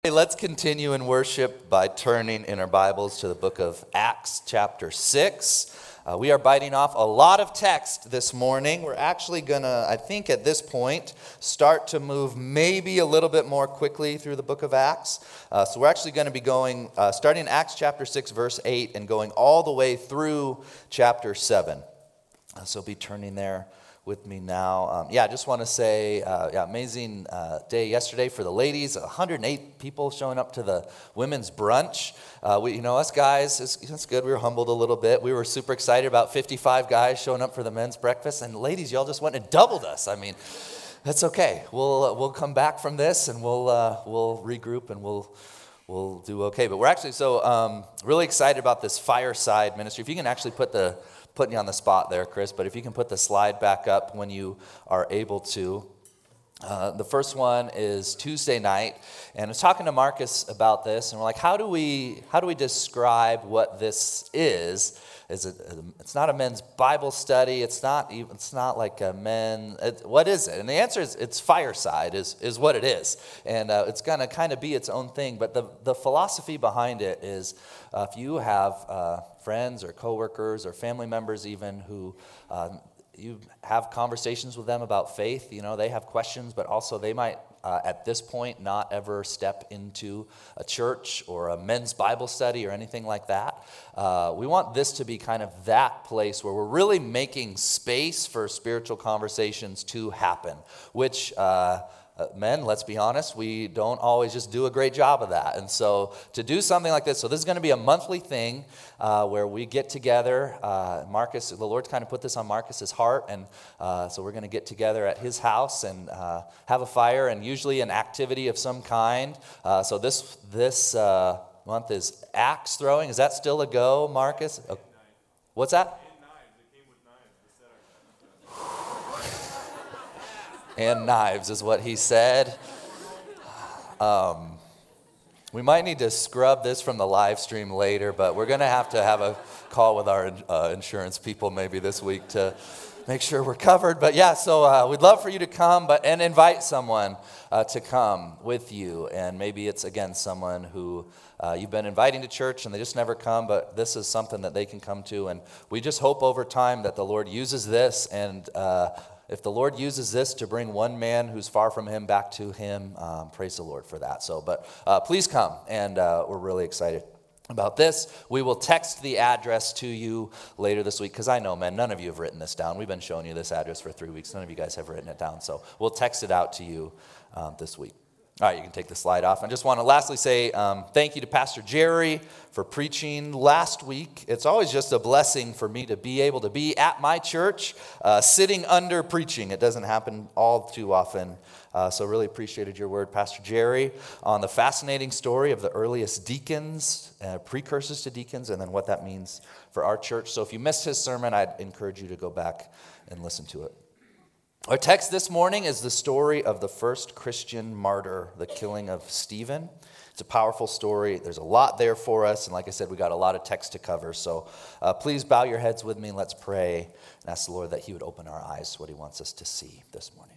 Hey, let's continue in worship by turning in our Bibles to the book of Acts chapter 6. We are biting off a lot of text this morning. We're actually going to, I think at this point, start to move maybe a little bit more quickly through the book of Acts. So we're actually going to be going, starting Acts chapter 6, verse 8, and going all the way through chapter 7. So be turning there with me now. I just want to say, amazing day yesterday for the ladies. 108 people showing up to the women's brunch. Us guys, it's good. We were humbled a little bit. We were super excited about 55 guys showing up for the men's breakfast. And ladies, y'all just went and doubled us. I mean, that's okay. We'll come back from this and we'll regroup and we'll do okay. But we're actually really excited about this fireside ministry. If you can actually putting you on the spot there, Chris, but if you can put the slide back up when you are able to. The first one is Tuesday night, and I was talking to Marcus about this, and we're like, how do we describe what this is? It's not a men's Bible study. It's not like a what is it? And the answer is it's fireside is what it is, and it's gonna kind of be its own thing. But the philosophy behind it is, if you have friends or coworkers or family members even who you have conversations with them about faith, they have questions, but also they might at this point not ever step into a church or a men's Bible study or anything like that. We want this to be kind of that place where we're really making space for spiritual conversations to happen, which men, let's be honest, we don't always just do a great job of that. And so to do something like this, so this is going to be a monthly thing where we get together. Marcus, the Lord's kind of put this on Marcus's heart, and so we're going to get together at his house and have a fire and usually an activity of some kind. So this month is axe throwing. Is that still a go, Marcus? What's that? And knives is what he said. We might need to scrub this from the live stream later, but we're going to have a call with our insurance people maybe this week to make sure we're covered. But so we'd love for you to come and invite someone to come with you. And maybe it's, again, someone who you've been inviting to church and they just never come, but this is something that they can come to. And we just hope over time that the Lord uses this, and if the Lord uses this to bring one man who's far from him back to him, praise the Lord for that. But please come, and we're really excited about this. We will text the address to you later this week, because I know, man, none of you have written this down. We've been showing you this address for 3 weeks. None of you guys have written it down, so we'll text it out to you this week. All right, you can take the slide off. I just want to lastly say thank you to Pastor Jerry for preaching last week. It's always just a blessing for me to be able to be at my church sitting under preaching. It doesn't happen all too often. So really appreciated your word, Pastor Jerry, on the fascinating story of the earliest deacons, precursors to deacons, and then what that means for our church. So if you missed his sermon, I'd encourage you to go back and listen to it. Our text this morning is the story of the first Christian martyr, the killing of Stephen. It's a powerful story. There's a lot there for us, and like I said, we got a lot of text to cover. So please bow your heads with me and let's pray and ask the Lord that he would open our eyes to what he wants us to see this morning.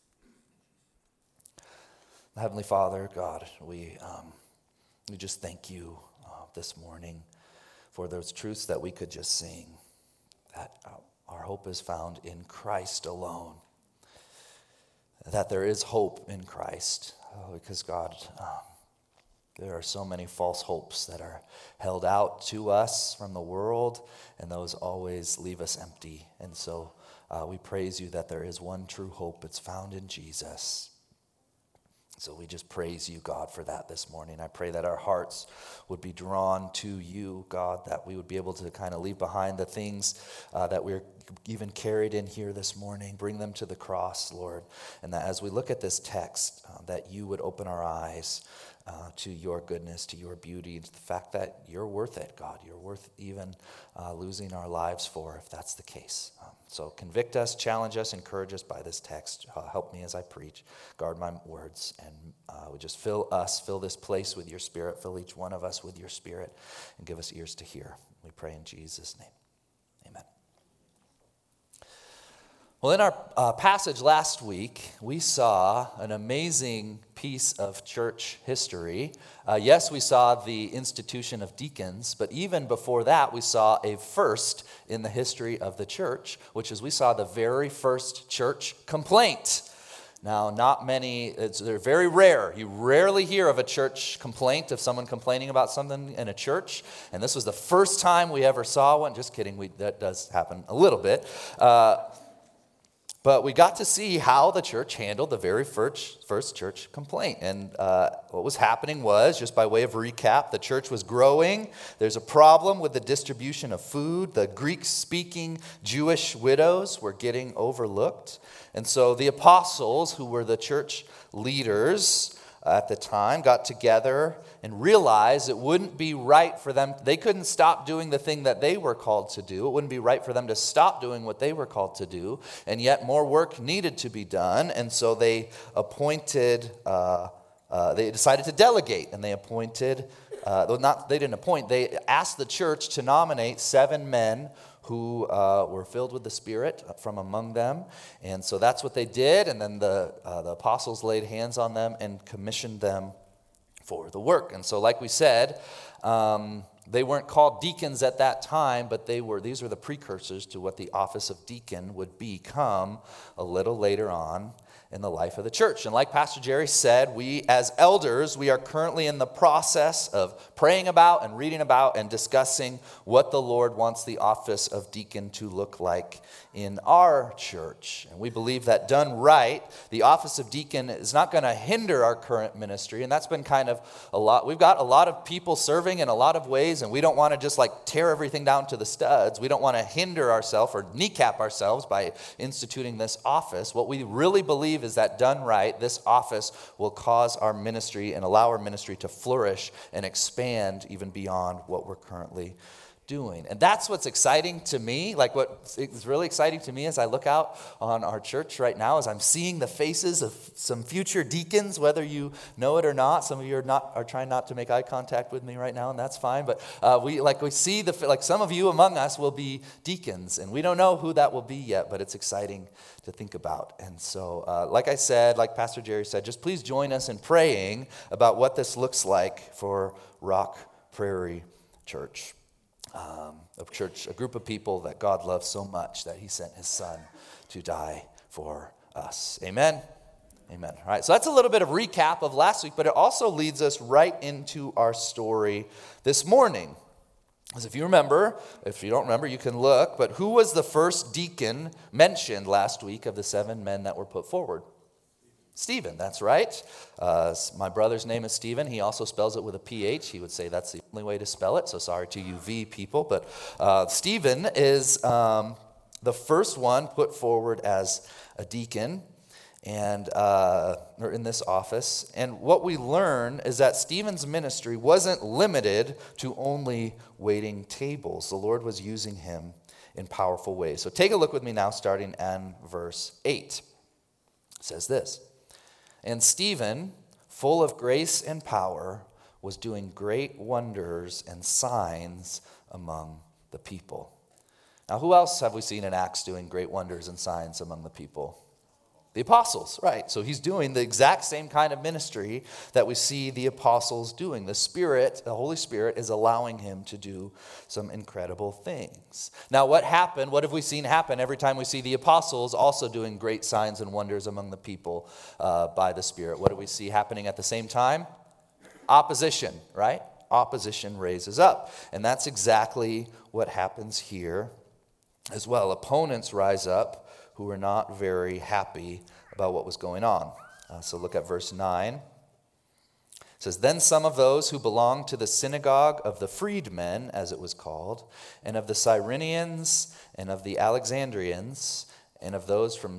Heavenly Father, God, we just thank you this morning for those truths that we could just sing, that our hope is found in Christ alone, that there is hope in Christ, because God, there are so many false hopes that are held out to us from the world, and those always leave us empty. And so we praise you that there is one true hope. It's found in Jesus. So we just praise you, God, for that this morning. I pray that our hearts would be drawn to you, God, that we would be able to kind of leave behind the things that we're even carried in here this morning, bring them to the cross, Lord, and that as we look at this text, that you would open our eyes to your goodness, to your beauty, to the fact that you're worth it, God. You're worth even losing our lives for, if that's the case. So convict us, challenge us, encourage us by this text. Help me as I preach. Guard my words, and would just fill this place with your Spirit. Fill each one of us with your Spirit, and give us ears to hear. We pray in Jesus' name. Amen. Well, in our passage last week, we saw an amazing piece of church history. Yes, we saw the institution of deacons, but even before that, we saw a first in the history of the church, which is we saw the very first church complaint. Now, not many, they're very rare. You rarely hear of a church complaint, of someone complaining about something in a church, and this was the first time we ever saw one. Just kidding, that does happen a little bit. But we got to see how the church handled the very first church complaint. And what was happening was, just by way of recap, the church was growing. There's a problem with the distribution of food. The Greek-speaking Jewish widows were getting overlooked. And so the apostles, who were the church leaders at the time, got together and realized it wouldn't be right for them. They couldn't stop doing the thing that they were called to do. It wouldn't be right for them to stop doing what they were called to do. And yet more work needed to be done. And so they appointed, they decided to delegate. And they appointed, they didn't appoint, they asked the church to nominate 7 men who were filled with the Spirit from among them. And so that's what they did. And then the apostles laid hands on them and commissioned them for the work. And so like we said, they weren't called deacons at that time, but these were the precursors to what the office of deacon would become a little later on in the life of the church. And like Pastor Jerry said, we as elders, we are currently in the process of praying about and reading about and discussing what the Lord wants the office of deacon to look like in our church. And we believe that done right, the office of deacon is not going to hinder our current ministry. And that's been kind of a lot. We've got a lot of people serving in a lot of ways, and we don't want to just like tear everything down to the studs. We don't want to hinder ourselves or kneecap ourselves by instituting this office. What we really believe is that done right, this office will cause our ministry and allow our ministry to flourish and expand even beyond what we're currently doing. And that's what's exciting to me. Like what is really exciting to me as I look out on our church right now is I'm seeing the faces of some future deacons, whether you know it or not. Some of you are trying not to make eye contact with me right now, and that's fine. But we see some of you among us will be deacons, and we don't know who that will be yet, but it's exciting to think about. And so, like I said, like Pastor Jerry said, just please join us in praying about what this looks like for Rock Prairie Church. A group of people that God loves so much that he sent his son to die for us. Amen? Amen. All right, so that's a little bit of recap of last week, but it also leads us right into our story this morning. As if you remember, if you don't remember, you can look, but who was the first deacon mentioned last week of the 7 men that were put forward? Stephen, that's right. My brother's name is Stephen. He also spells it with a PH. He would say that's the only way to spell it, so sorry to you V people. But Stephen is the first one put forward as a deacon and or in this office. And what we learn is that Stephen's ministry wasn't limited to only waiting tables. The Lord was using him in powerful ways. So take a look with me now, starting in verse 8. It says this. And Stephen, full of grace and power, was doing great wonders and signs among the people. Now, who else have we seen in Acts doing great wonders and signs among the people? The apostles, right. So he's doing the exact same kind of ministry that we see the apostles doing. The Holy Spirit is allowing him to do some incredible things. Now what have we seen happen every time we see the apostles also doing great signs and wonders among the people by the Spirit? What do we see happening at the same time? Opposition, right? Opposition raises up. And that's exactly what happens here as well. Opponents rise up who were not very happy about what was going on. So look at verse 9. It says, Then some of those who belonged to the synagogue of the freedmen, as it was called, and of the Cyrenians, and of the Alexandrians, and of those from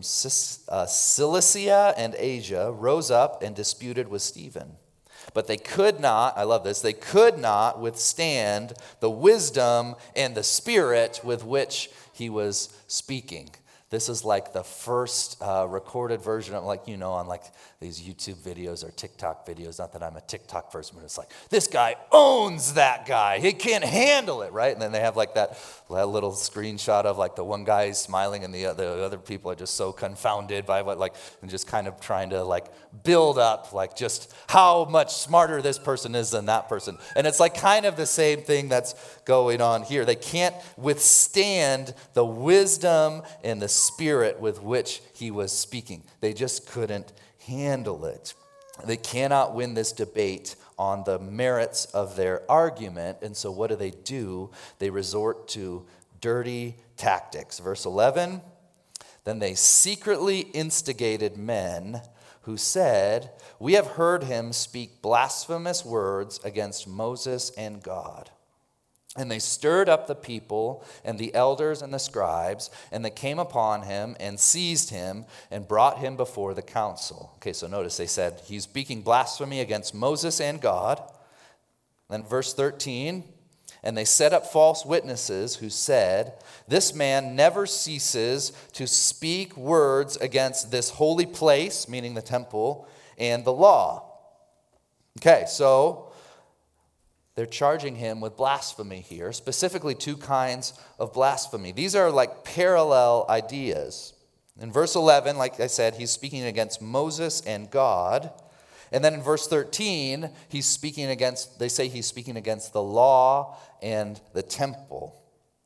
Cilicia and Asia, rose up and disputed with Stephen. But they could not, I love this, they could not withstand the wisdom and the spirit with which he was speaking. This is like the first recorded version of, like, on like these YouTube videos or TikTok videos. Not that I'm a TikTok person, but it's like, this guy owns that guy. He can't handle it, right? And then they have like that little screenshot of like the one guy is smiling and the other people are just so confounded by what, like, and just kind of trying to like build up like just how much smarter this person is than that person. And it's like kind of the same thing that's going on here. They can't withstand the wisdom and the spirit with which he was speaking. They just couldn't handle it. They cannot win this debate on the merits of their argument. And so what do? They resort to dirty tactics. Verse 11, then they secretly instigated men who said, "We have heard him speak blasphemous words against Moses and God." And they stirred up the people and the elders and the scribes, and they came upon him and seized him and brought him before the council. Okay, so notice they said he's speaking blasphemy against Moses and God. Then verse 13, and they set up false witnesses who said, "This man never ceases to speak words against this holy place," meaning the temple, "and the law." Okay, so they're charging him with blasphemy here, specifically two kinds of blasphemy. These are like parallel ideas. In verse 11, like I said, he's speaking against Moses and God. And then in verse 13, they say he's speaking against the law and the temple.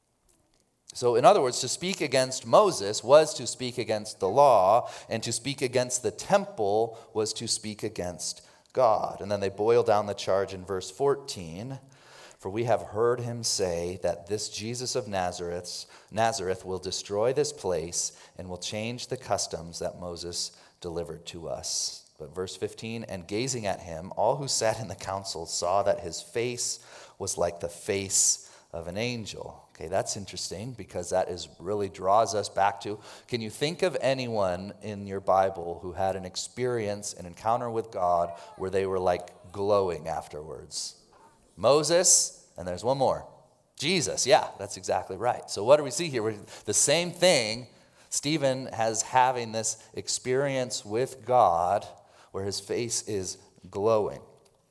So in other words, to speak against Moses was to speak against the law, and to speak against the temple was to speak against God. And then they boil down the charge in verse 14. "For we have heard him say that this Jesus of Nazareth will destroy this place and will change the customs that Moses delivered to us." But verse 15, "And gazing at him, all who sat in the council saw that his face was like the face of an angel." Okay, that's interesting because that really draws us back to, can you think of anyone in your Bible who had an experience, an encounter with God where they were like glowing afterwards? Moses, and there's one more. Jesus, yeah, that's exactly right. So what do we see here? The same thing, Stephen has having this experience with God where his face is glowing.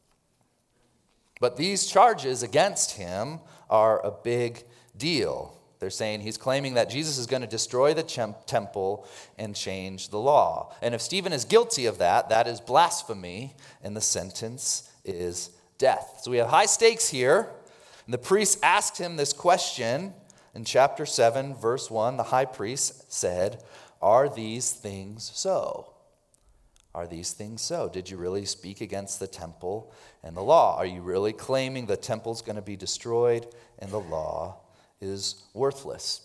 But these charges against him are a big deal. They're saying he's claiming that Jesus is going to destroy the temple and change the law. And if Stephen is guilty of that, that is blasphemy, and the sentence is death. So we have high stakes here. And the priest asked him this question in chapter 7, verse 1. The high priest said, "Are these things so? Are these things so? Did you really speak against the temple and the law? Are you really claiming the temple's going to be destroyed and the law is worthless?"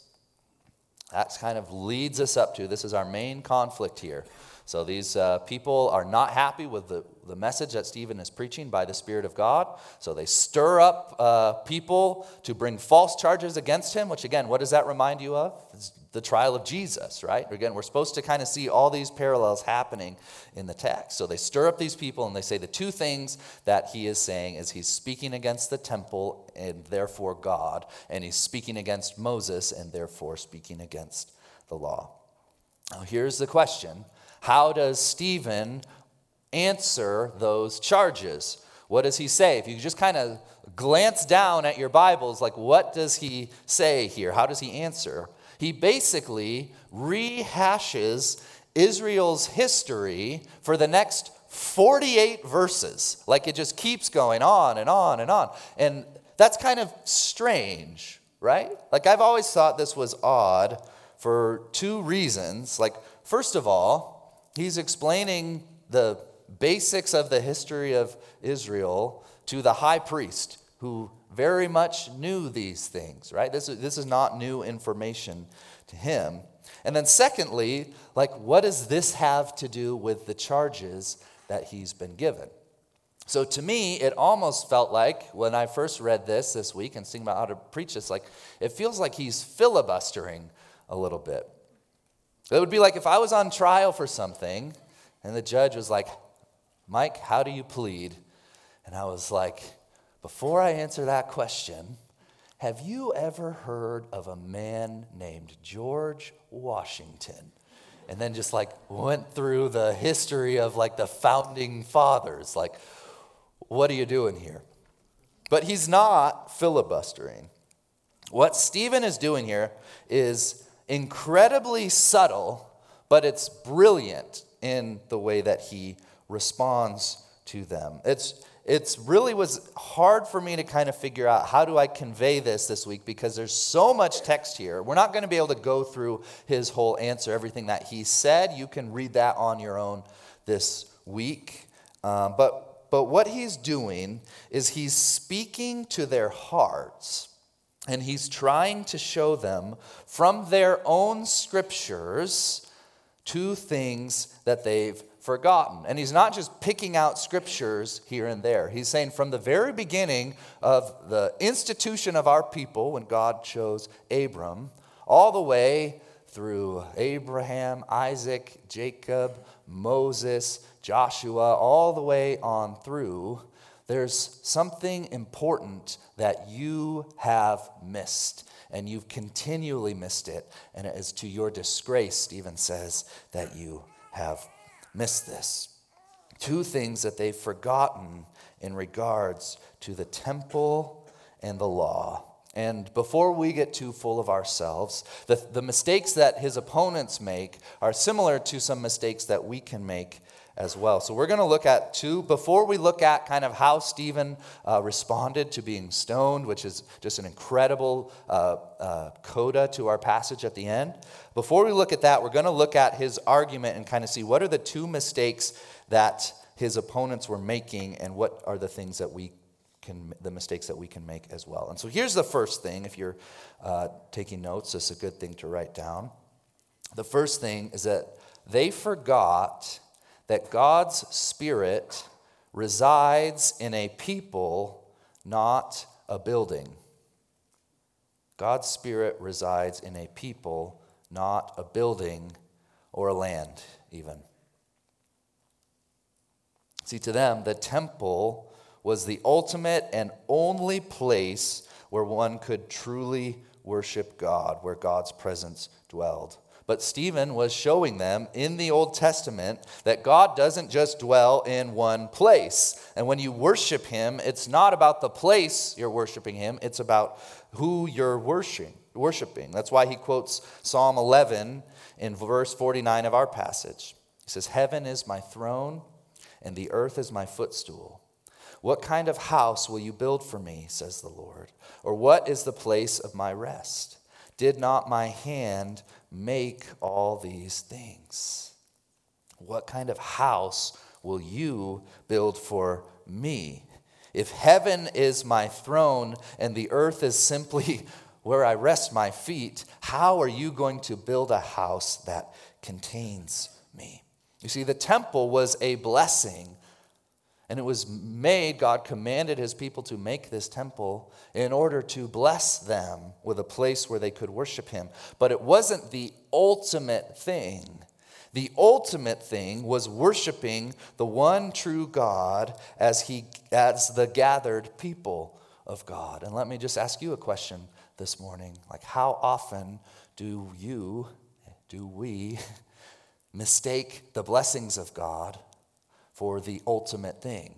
That kind of leads us up to, this is our main conflict here. So these people are not happy with the message that Stephen is preaching by the Spirit of God. So they stir up people to bring false charges against him, which again, what does that remind you of? It's the trial of Jesus, right? Again, we're supposed to kind of see all these parallels happening in the text. So they stir up these people and they say the two things that he is saying is he's speaking against the temple and therefore God, and he's speaking against Moses and therefore speaking against the law. Now here's the question. How does Stephen answer those charges? What does he say? If you just kind of glance down at your Bibles, like what does he say here? How does he answer? He basically rehashes Israel's history for the next 48 verses. Like it just keeps going on and on and on. And that's kind of strange, right? Like I've always thought this was odd for two reasons. Like first of all, he's explaining the basics of the history of Israel to the high priest who very much knew these things, right? This is not new information to him. And then secondly, like what does this have to do with the charges that he's been given? So to me, it almost felt like when I first read this week and thinking about how to preach this, like it feels like he's filibustering a little bit. It would be like if I was on trial for something and the judge was like, "Mike, how do you plead?" And I was like, before I answer that question, have you ever heard of a man named George Washington? And then just like went through the history of like the founding fathers. Like, what are you doing here? But he's not filibustering. What Stephen is doing here is incredibly subtle, but it's brilliant in the way that he responds to them. It's really was hard for me to kind of figure out how do I convey this week because there's so much text here. We're not going to be able to go through his whole answer, everything that he said. You can read that on your own this week. But what he's doing is he's speaking to their hearts, and he's trying to show them from their own scriptures two things that they've forgotten. And he's not just picking out scriptures here and there. He's saying from the very beginning of the institution of our people, when God chose Abram, all the way through Abraham, Isaac, Jacob, Moses, Joshua, all the way on through, there's something important that you have missed, and you've continually missed it, and it is to your disgrace, Stephen says, that you have missed this. Two things that they've forgotten in regards to the temple and the law. And before we get too full of ourselves, the mistakes that his opponents make are similar to some mistakes that we can make as well. So we're going to look at two. Before we look at kind of how Stephen responded to being stoned, which is just an incredible coda to our passage at the end. Before we look at that, we're going to look at his argument and kind of see what are the two mistakes that his opponents were making and what are the things that the mistakes that we can make as well. And so here's the first thing. If you're taking notes, it's a good thing to write down. The first thing is that they forgot that God's Spirit resides in a people, not a building. God's Spirit resides in a people, not a building or a land even. See, to them, the temple was the ultimate and only place where one could truly worship God, where God's presence dwelled. But Stephen was showing them in the Old Testament that God doesn't just dwell in one place. And when you worship him, it's not about the place you're worshiping him, it's about who you're worshiping. That's why he quotes Psalm 11 in verse 49 of our passage. He says, "Heaven is my throne, and the earth is my footstool. What kind of house will you build for me, says the Lord? Or what is the place of my rest? Did not my hand make all these things? What kind of house will you build for me? If heaven is my throne and the earth is simply where I rest my feet, how are you going to build a house that contains me?" You see, the temple was a blessing. And it was made, God commanded his people to make this temple in order to bless them with a place where they could worship him. But it wasn't the ultimate thing. The ultimate thing was worshiping the one true God as the gathered people of God. And let me just ask you a question this morning. Like, how often do we mistake the blessings of God for the ultimate thing,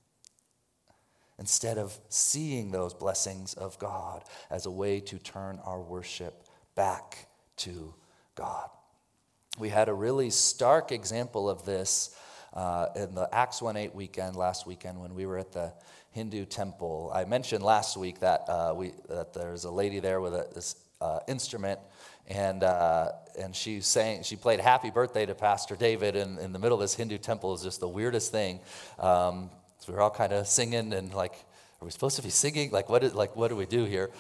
instead of seeing those blessings of God as a way to turn our worship back to God? We had a really stark example of this in the Acts 1:8 weekend, last weekend, when we were at the Hindu temple. I mentioned last week that there's a lady there with this instrument, and she played Happy Birthday to Pastor David in the middle of this Hindu temple. Is just the weirdest thing. So we were all kind of singing and like, are we supposed to be singing? What do we do here?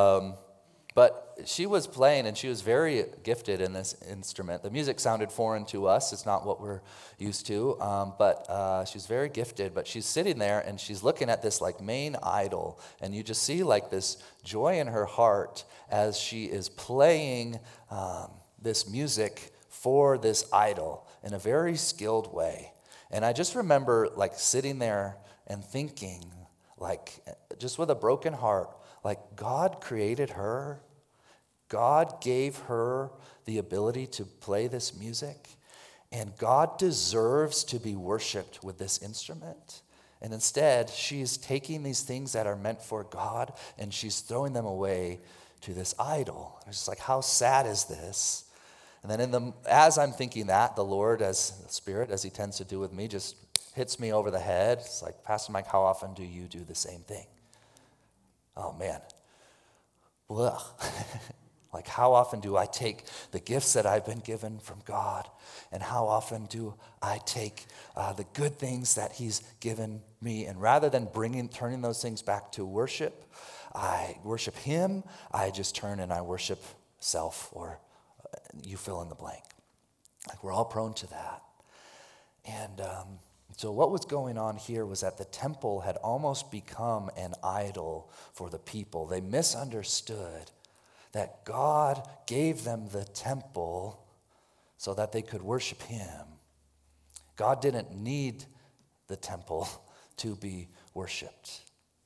But she was playing, and she was very gifted in this instrument. The music sounded foreign to us. It's not what we're used to. But she's very gifted. But she's sitting there, and she's looking at this main idol. And you just see this joy in her heart as she is playing this music for this idol in a very skilled way. And I just remember sitting there and thinking, like just with a broken heart, like God created her. God gave her the ability to play this music, and God deserves to be worshiped with this instrument. And instead, she's taking these things that are meant for God, and she's throwing them away to this idol. It's just like, how sad is this? And then as I'm thinking that, the Lord, as the Spirit, as he tends to do with me, just hits me over the head. It's like, Pastor Mike, how often do you do the same thing? Oh, man. Ugh. Like, how often do I take the gifts that I've been given from God, and how often do I take the good things that he's given me, and rather than turning those things back to worship, I worship him, I just turn and I worship self, or you fill in the blank. Like, we're all prone to that. And so what was going on here was that the temple had almost become an idol for the people. They misunderstood that God gave them the temple so that they could worship him. God didn't need the temple to be worshiped.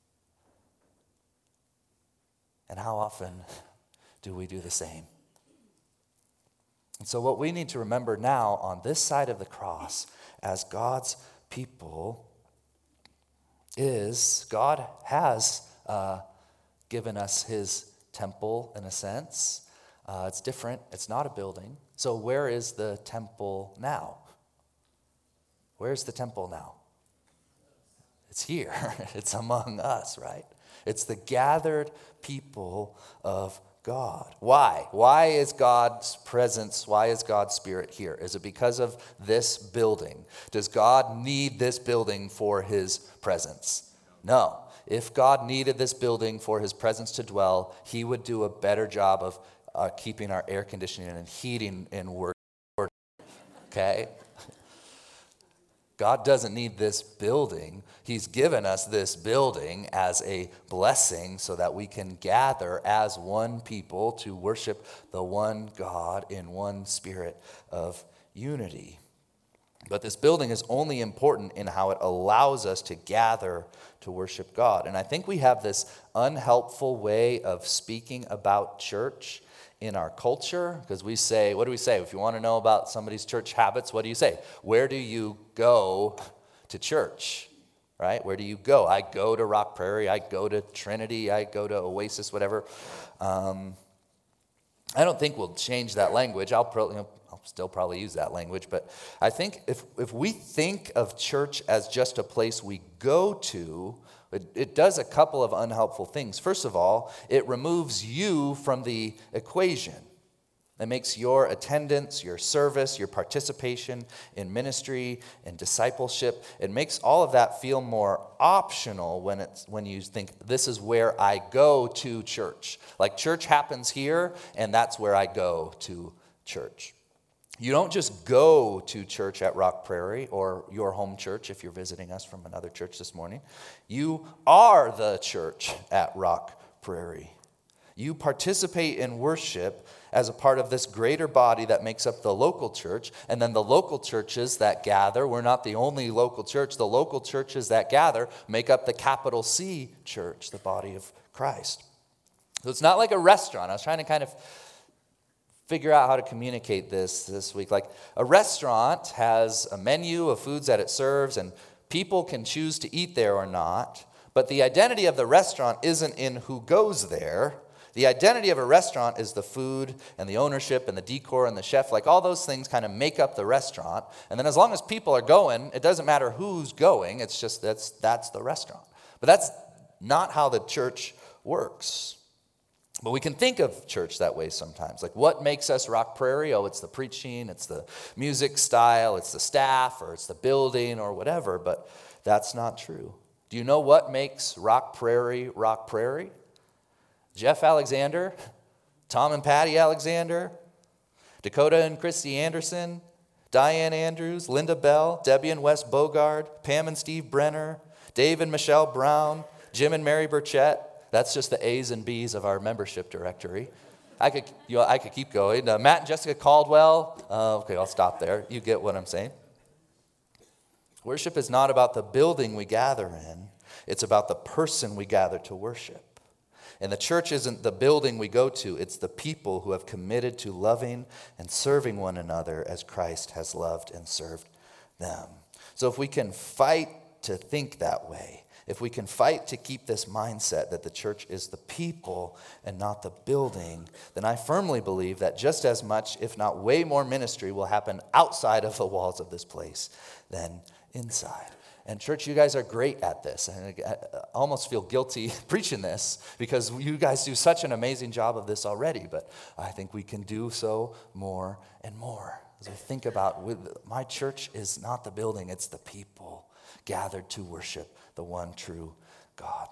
And how often do we do the same? And so what we need to remember now on this side of the cross as God's people is God has given us his temple in a sense. It's different. It's not a building. So where is the temple now? Where's the temple now? It's here. It's among us, right? It's the gathered people of God. Why? Why is God's presence, why is God's Spirit here? Is it because of this building? Does God need this building for his presence? No. If God needed this building for his presence to dwell, he would do a better job of keeping our air conditioning and heating in work. Okay? God doesn't need this building. He's given us this building as a blessing so that we can gather as one people to worship the one God in one spirit of unity. But this building is only important in how it allows us to gather to worship God. And I think we have this unhelpful way of speaking about church in our culture, because we say, what do we say? If you want to know about somebody's church habits, what do you say? Where do you go to church? Right? Where do you go? I go to Rock Prairie, I go to Trinity, I go to Oasis, whatever. I don't think we'll change that language. I'll still probably use that language, but I think if we think of church as just a place we go to, it does a couple of unhelpful things. First of all, it removes you from the equation. It makes your attendance, your service, your participation in ministry and discipleship, it makes all of that feel more optional when you think, this is where I go to church. Like, church happens here, and that's where I go to church. You don't just go to church at Rock Prairie or your home church if you're visiting us from another church this morning. You are the church at Rock Prairie. You participate in worship as a part of this greater body that makes up the local church, and then the local churches that gather. We're not the only local church. The local churches that gather make up the capital C church, the body of Christ. So it's not like a restaurant. I was trying to kind of figure out how to communicate this week. Like, a restaurant has a menu of foods that it serves, and people can choose to eat there or not. But the identity of the restaurant isn't in who goes there. The identity of a restaurant is the food and the ownership and the decor and the chef. Like, all those things kind of make up the restaurant. And then as long as people are going, it doesn't matter who's going. It's just that's the restaurant. But that's not how the church works. But we can think of church that way sometimes. Like, what makes us Rock Prairie? Oh, it's the preaching, it's the music style, it's the staff, or it's the building, or whatever. But that's not true. Do you know what makes Rock Prairie Rock Prairie? Jeff Alexander, Tom and Patty Alexander, Dakota and Christy Anderson, Diane Andrews, Linda Bell, Debbie and Wes Bogard, Pam and Steve Brenner, Dave and Michelle Brown, Jim and Mary Burchett. That's just the A's and B's of our membership directory. I could keep going. Matt and Jessica Caldwell. Okay, I'll stop there. You get what I'm saying. Worship is not about the building we gather in, It's about the person we gather to worship. And the church isn't the building we go to. It's the people who have committed to loving and serving one another as Christ has loved and served them. So if we can fight to think that way, if we can fight to keep this mindset that the church is the people and not the building, then I firmly believe that just as much, if not way more, ministry will happen outside of the walls of this place than inside. And church, you guys are great at this. And I almost feel guilty preaching this because you guys do such an amazing job of this already. But I think we can do so more and more. As I think about, my church is not the building, it's the people gathered to worship the one true God.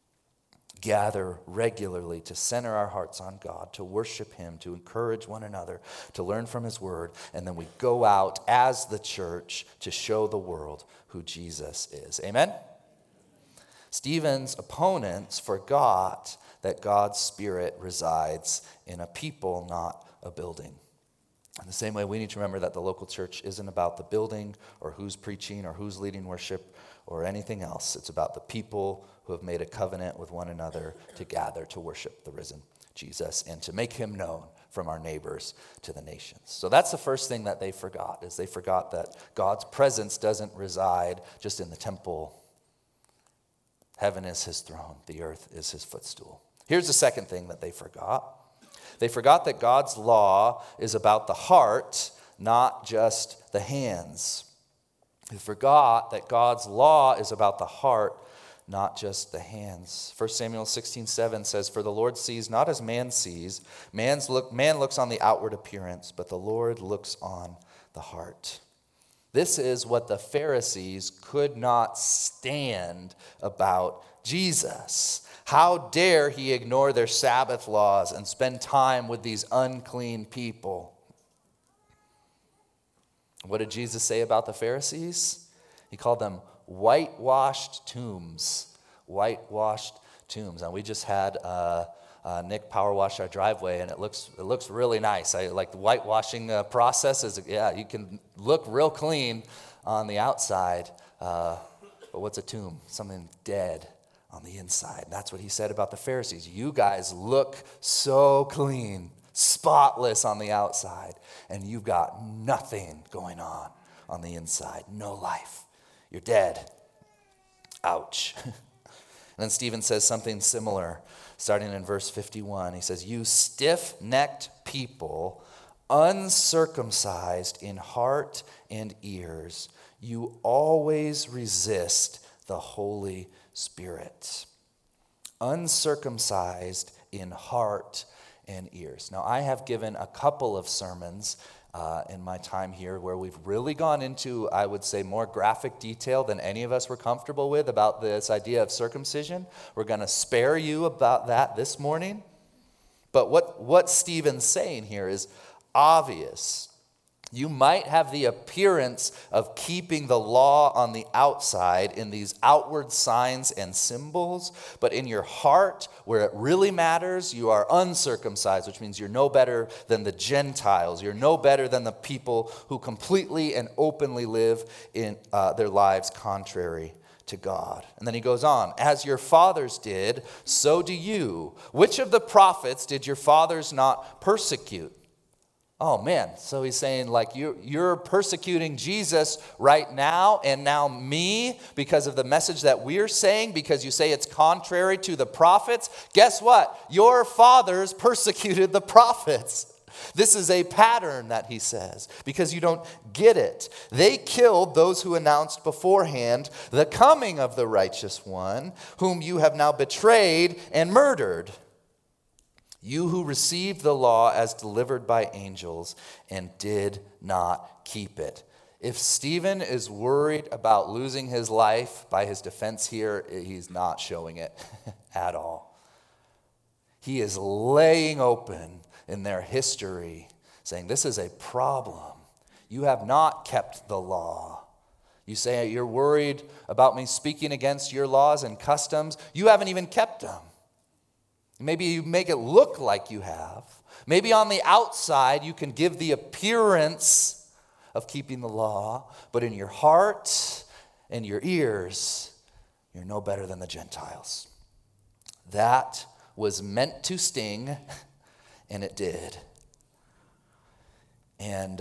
Gather regularly to center our hearts on God, to worship Him, to encourage one another, to learn from His Word, and then we go out as the church to show the world who Jesus is. Amen? Stephen's opponents forgot that God's Spirit resides in a people, not a building. In the same way, we need to remember that the local church isn't about the building or who's preaching or who's leading worship or anything else. It's about the people who have made a covenant with one another to gather to worship the risen Jesus and to make Him known from our neighbors to the nations. So that's the first thing that they forgot, is they forgot that God's presence doesn't reside just in the temple. Heaven is His throne. The earth is His footstool. Here's the second thing that they forgot. They forgot that God's law is about the heart, not just the hands. They forgot that God's law is about the heart, not just the hands. 1 Samuel 16:7 says, "For the Lord sees not as man sees. Man looks on the outward appearance, but the Lord looks on the heart." This is what the Pharisees could not stand about Jesus. How dare He ignore their Sabbath laws and spend time with these unclean people? What did Jesus say about the Pharisees? He called them whitewashed tombs. Whitewashed tombs. And we just had Nick power wash our driveway, and it looks really nice. I like the whitewashing process. You can look real clean on the outside. But what's a tomb? Something dead on the inside. And that's what He said about the Pharisees. You guys look so clean, spotless on the outside, and you've got nothing going on the inside. No life. You're dead. Ouch. And then Stephen says something similar, starting in verse 51. He says, "You stiff-necked people, uncircumcised in heart and ears, you always resist the Holy Spirit." Uncircumcised in heart and ears. Now, I have given a couple of sermons in my time here where we've really gone into, I would say, more graphic detail than any of us were comfortable with about this idea of circumcision. We're going to spare you about that this morning. But what Stephen's saying here is obvious. You might have the appearance of keeping the law on the outside in these outward signs and symbols, but in your heart, where it really matters, you are uncircumcised, which means you're no better than the Gentiles. You're no better than the people who completely and openly live in their lives contrary to God. And then he goes on, "As your fathers did, so do you. Which of the prophets did your fathers not persecute?" Oh man, so he's saying like you're persecuting Jesus right now and now me because of the message that we're saying, because you say it's contrary to the prophets. Guess what? Your fathers persecuted the prophets. This is a pattern that he says because you don't get it. They killed those who announced beforehand the coming of the righteous one, whom you have now betrayed and murdered. You who received the law as delivered by angels and did not keep it. If Stephen is worried about losing his life by his defense here, he's not showing it at all. He is laying open in their history, saying this is a problem. You have not kept the law. You say you're worried about me speaking against your laws and customs. You haven't even kept them. Maybe you make it look like you have. Maybe on the outside you can give the appearance of keeping the law, but in your heart and your ears, You're no better than the Gentiles. That was meant to sting, and it did. And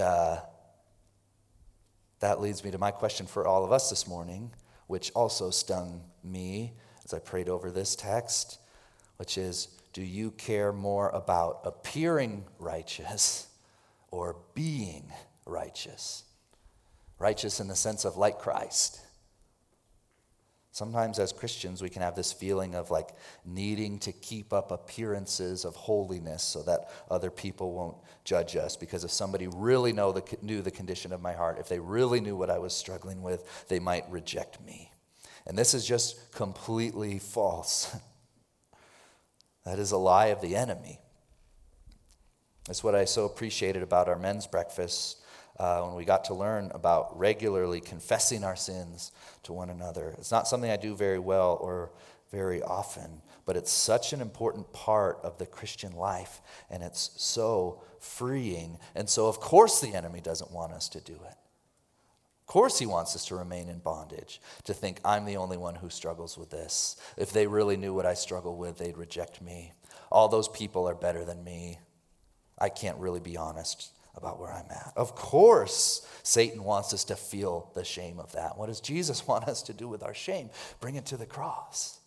that leads me to my question for all of us this morning, which also stung me as I prayed over this text, which is, do you care more about appearing righteous or being righteous? Righteous in the sense of like Christ. Sometimes as Christians, we can have this feeling of like needing to keep up appearances of holiness so that other people won't judge us. Because if somebody really knew the condition of my heart, if they really knew what I was struggling with, they might reject me. And this is just completely false. That is a lie of the enemy. That's what I so appreciated about our men's breakfast when we got to learn about regularly confessing our sins to one another. It's not something I do very well or very often, but it's such an important part of the Christian life, and it's so freeing. And so, of course, the enemy doesn't want us to do it. Of course he wants us to remain in bondage, to think I'm the only one who struggles with this. If they really knew what I struggle with, they'd reject me. All those people are better than me. I can't really be honest about where I'm at. Of course, Satan wants us to feel the shame of that. What does Jesus want us to do with our shame? Bring it to the cross.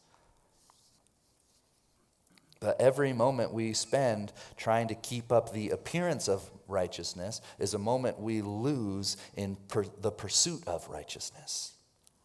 But every moment we spend trying to keep up the appearance of righteousness is a moment we lose in the pursuit of righteousness.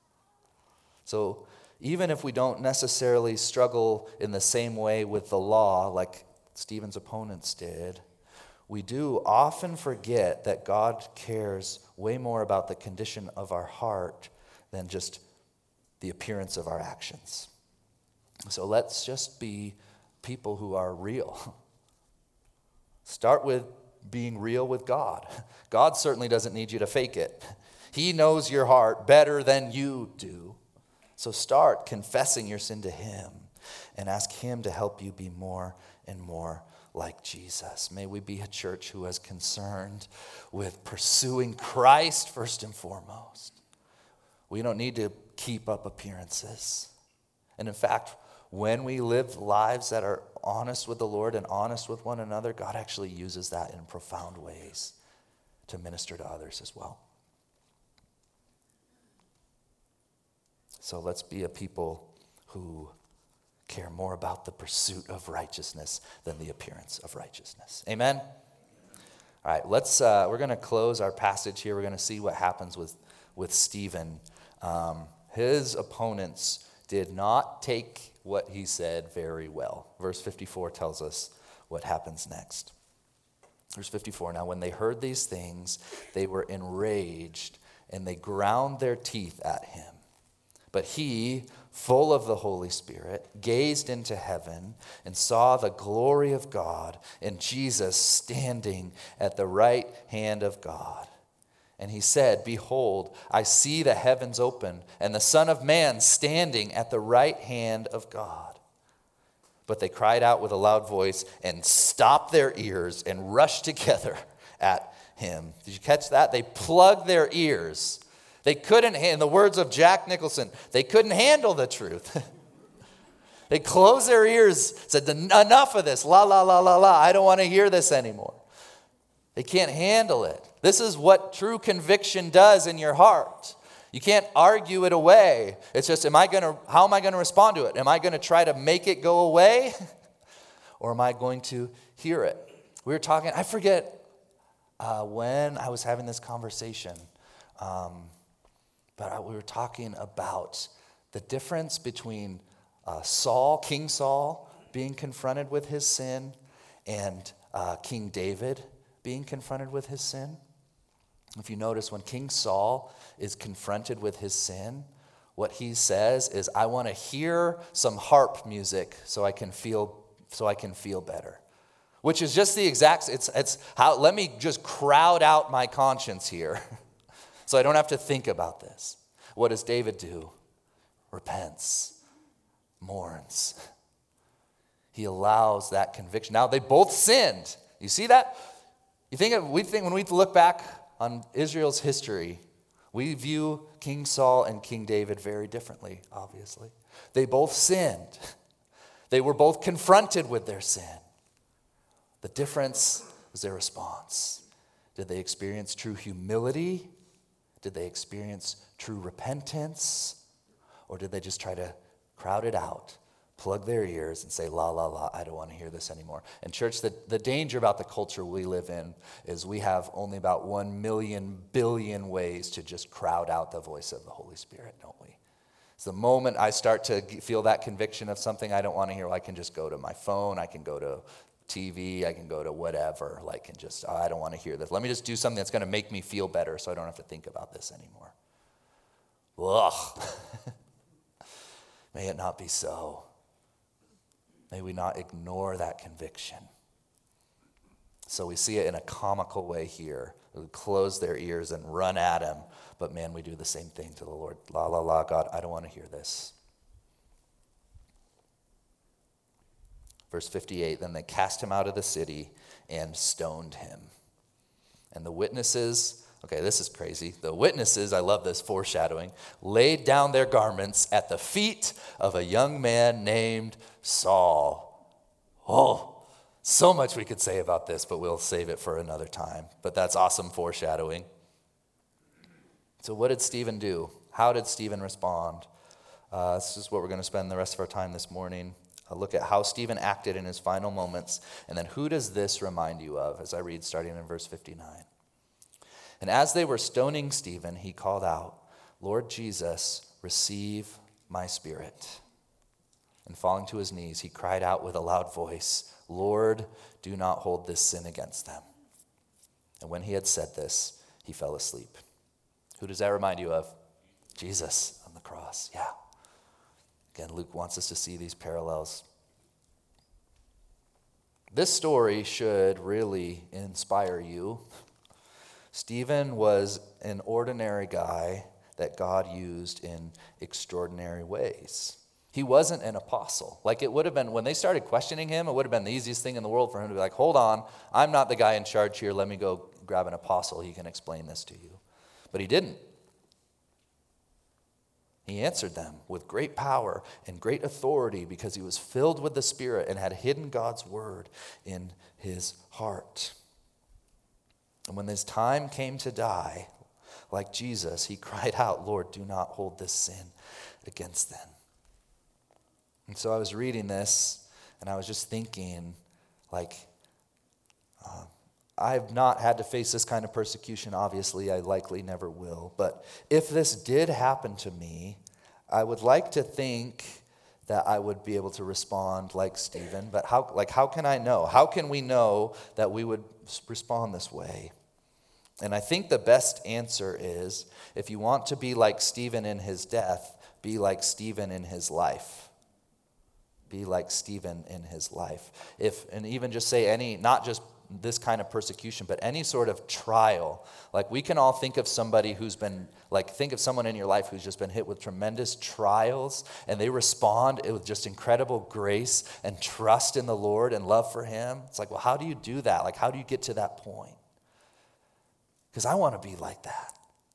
So even if we don't necessarily struggle in the same way with the law like Stephen's opponents did, we do often forget that God cares way more about the condition of our heart than just the appearance of our actions. So let's just be people who are real. Start with being real with God. God certainly doesn't need you to fake it. He knows your heart better than you do. So start confessing your sin to Him and ask Him to help you be more and more like Jesus. May we be a church who is concerned with pursuing Christ first and foremost. We don't need to keep up appearances. And in fact, when we live lives that are honest with the Lord and honest with one another, God actually uses that in profound ways to minister to others as well. So let's be a people who care more about the pursuit of righteousness than the appearance of righteousness. Amen? All right, we're going to close our passage here. We're going to see what happens with Stephen. His opponents did not take what he said very well. Verse 54 tells us what happens next. Verse 54, now when they heard these things, they were enraged, and they ground their teeth at him. But he, full of the Holy Spirit, gazed into heaven and saw the glory of God and Jesus standing at the right hand of God. And he said, behold, I see the heavens open and the Son of Man standing at the right hand of God. But they cried out with a loud voice and stopped their ears and rushed together at him. Did you catch that? They plugged their ears. They couldn't, in the words of Jack Nicholson, they couldn't handle the truth. They closed their ears, said, enough of this, la, la, la, la, la, I don't want to hear this anymore. They can't handle it. This is what true conviction does in your heart. You can't argue it away. It's just, how am I going to respond to it? Am I going to try to make it go away? Or am I going to hear it? We were talking, I forget when I was having this conversation, but we were talking about the difference between King Saul, being confronted with his sin, and King David being confronted with his sin. If you notice, when King Saul is confronted with his sin, what he says is, I want to hear some harp music so I can feel better. Which is just the exact, it's how, let me just crowd out my conscience here so I don't have to think about this. What does David do? Repents, mourns. He allows that conviction. Now, they both sinned. You see that? We think when we look back on Israel's history, We view King Saul and King David very differently, obviously. They both sinned. They were both confronted with their sin. The difference was their response. Did they experience true humility? Did they experience true repentance? Or did they just try to crowd it out, plug their ears and say, la, la, la, I don't want to hear this anymore? And church, the danger about the culture we live in is we have only about 1 million billion ways to just crowd out the voice of the Holy Spirit, don't we? So the moment I start to feel that conviction of something I don't want to hear, I can just go to my phone, I can go to TV, I can go to whatever, and just, I don't want to hear this. Let me just do something that's going to make me feel better so I don't have to think about this anymore. Ugh. May it not be so. May we not ignore that conviction. So we see it in a comical way here. We close their ears and run at him. But man, we do the same thing to the Lord. La, la, la, God, I don't want to hear this. Verse 58, then they cast him out of the city and stoned him. And the witnesses, okay, this is crazy. The witnesses, I love this foreshadowing, laid down their garments at the feet of a young man named Saul. Oh, so much we could say about this, but we'll save it for another time. But that's awesome foreshadowing. So what did Stephen do? How did Stephen respond? This is what we're going to spend the rest of our time this morning. I'll look at how Stephen acted in his final moments, and then who does this remind you of, as I read starting in verse 59. And as they were stoning Stephen, he called out, Lord Jesus, receive my spirit. And falling to his knees, he cried out with a loud voice, Lord, do not hold this sin against them. And when he had said this, he fell asleep. Who does that remind you of? Jesus on the cross, yeah. Again, Luke wants us to see these parallels. This story should really inspire you. Stephen was an ordinary guy that God used in extraordinary ways. He wasn't an apostle. It would have been, when they started questioning him, it would have been the easiest thing in the world for him to be like, hold on, I'm not the guy in charge here. Let me go grab an apostle. He can explain this to you. But he didn't. He answered them with great power and great authority because he was filled with the Spirit and had hidden God's word in his heart. And when his time came to die, like Jesus, he cried out, Lord, do not hold this sin against them. And so I was reading this, and I was just thinking, I've not had to face this kind of persecution. Obviously, I likely never will. But if this did happen to me, I would like to think that I would be able to respond like Stephen. But how can I know? How can we know that we would respond this way? And I think the best answer is, if you want to be like Stephen in his death, be like Stephen in his life. Be like Stephen in his life. And even just say not just this kind of persecution, but any sort of trial. We can all think of somebody who's been, think of someone in your life who's just been hit with tremendous trials, and they respond with just incredible grace and trust in the Lord and love for him. It's well, how do you do that? How do you get to that point? Because I want to be like that.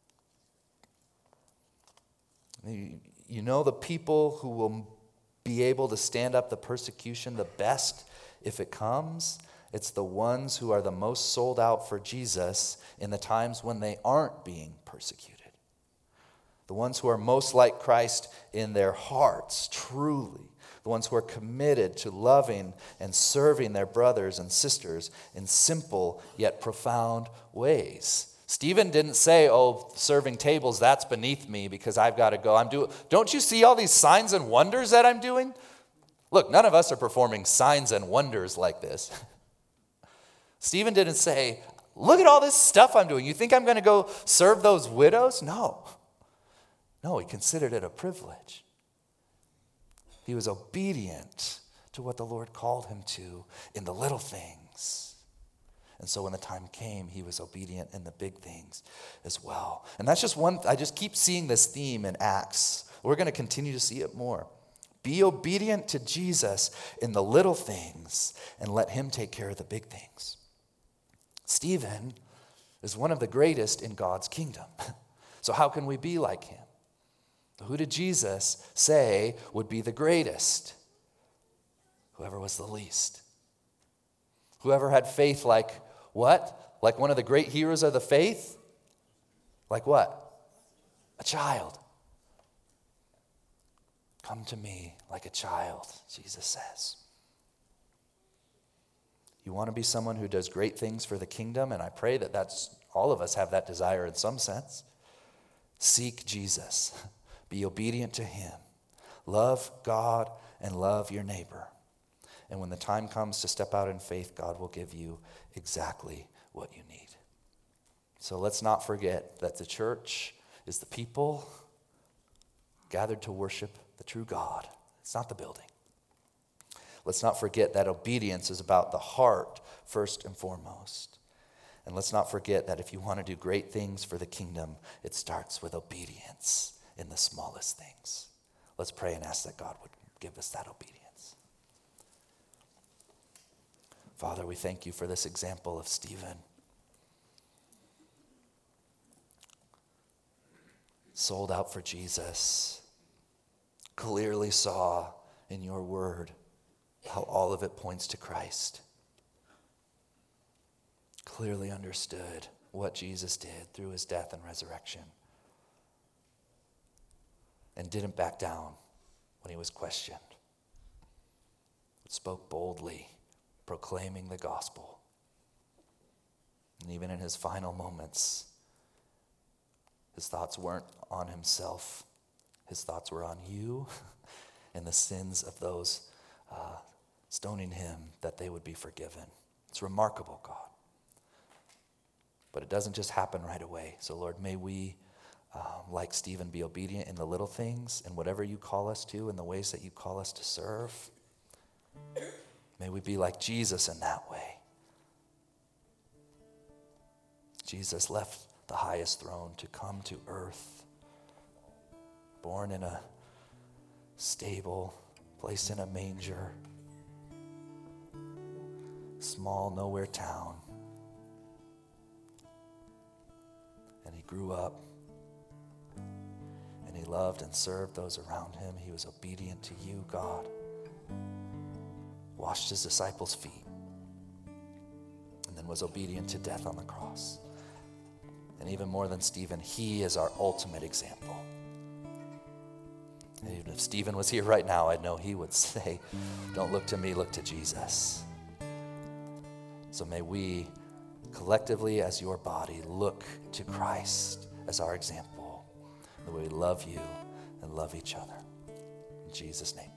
You know the people who will be able to stand up the persecution the best if it comes? It's the ones who are the most sold out for Jesus in the times when they aren't being persecuted. The ones who are most like Christ in their hearts, truly. The ones who are committed to loving and serving their brothers and sisters in simple yet profound ways. Stephen didn't say, serving tables, that's beneath me because I've got to go. Don't you see all these signs and wonders that I'm doing? Look, none of us are performing signs and wonders like this. Stephen didn't say, look at all this stuff I'm doing. You think I'm going to go serve those widows? No, he considered it a privilege. He was obedient to what the Lord called him to in the little things. And so when the time came, he was obedient in the big things as well. And that's just one, I just keep seeing this theme in Acts. We're going to continue to see it more. Be obedient to Jesus in the little things and let him take care of the big things. Stephen is one of the greatest in God's kingdom. So how can we be like him? Who did Jesus say would be the greatest? Whoever was the least. Whoever had faith like what? Like one of the great heroes of the faith? Like what? A child. Come to me like a child, Jesus says. You want to be someone who does great things for the kingdom, and I pray that that's all of us have that desire in some sense. Seek Jesus. Be obedient to him. Love God and love your neighbor. And when the time comes to step out in faith, God will give you exactly what you need. So let's not forget that the church is the people gathered to worship the true God. It's not the building. Let's not forget that obedience is about the heart first and foremost. And let's not forget that if you want to do great things for the kingdom, it starts with obedience in the smallest things. Let's pray and ask that God would give us that obedience. Father, we thank you for this example of Stephen. Sold out for Jesus. Clearly saw in your word how all of it points to Christ. Clearly understood what Jesus did through his death and resurrection. And didn't back down when he was questioned. But spoke boldly, proclaiming the gospel. And even in his final moments, his thoughts weren't on himself. His thoughts were on you and the sins of those stoning him, that they would be forgiven. It's remarkable, God. But it doesn't just happen right away. So Lord, may we, like Stephen, be obedient in the little things and whatever you call us to, in the ways that you call us to serve. May we be like Jesus in that way. Jesus left the highest throne to come to earth, born in a stable, placed in a manger, small nowhere town. And he grew up, and he loved and served those around him. He was obedient to you, God. Washed his disciples' feet, and then was obedient to death on the cross. And even more than Stephen, he is our ultimate example. And even if Stephen was here right now, I know he would say, don't look to me, look to Jesus. So may we collectively as your body look to Christ as our example, the way we love you and love each other. In Jesus' name.